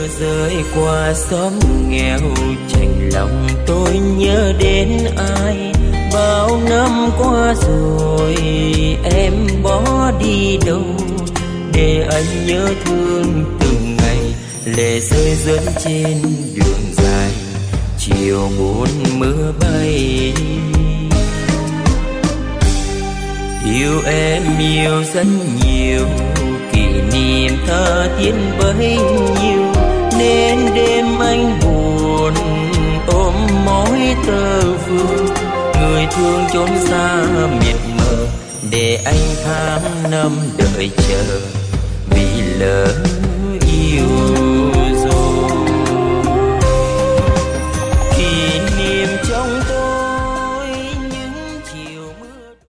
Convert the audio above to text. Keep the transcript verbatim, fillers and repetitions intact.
rơi qua xóm nghèo, chạnh lòng tôi nhớ đến ai. Bao năm qua rồi em bỏ đi đâu, để anh nhớ thương từng ngày. Lệ rơi rơi trên đường dài, chiều buồn mưa bay. Yêu em yêu rất nhiều, kỷ niệm tha thiết bấy nhiêu, nên đêm anh buồn ôm mối tơ vương. Người thương trốn xa miệt mờ, để anh tháng năm đợi chờ vì lỡ yêu.